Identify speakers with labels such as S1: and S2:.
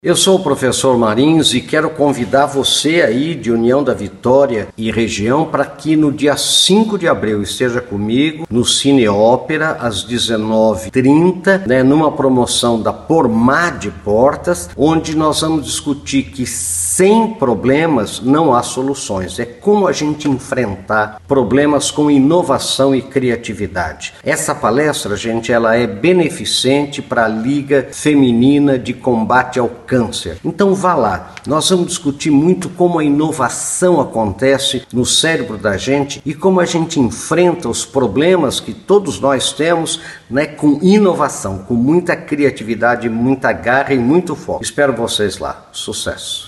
S1: Eu sou o professor Marins e quero convidar você aí de União da Vitória e região para que no dia 5 de abril esteja comigo no Cine Ópera às 19h30, numa promoção da Por Mar de Portas, onde nós vamos discutir que sem problemas não há soluções. É como a gente enfrentar problemas com inovação e criatividade. Essa palestra, gente, ela é beneficente para a Liga Feminina de Combate ao Câncer. Então vá lá. Nós vamos discutir muito como a inovação acontece no cérebro da gente e como a gente enfrenta os problemas que todos nós temos, com inovação, com muita criatividade, muita garra e muito foco. Espero vocês lá. Sucesso!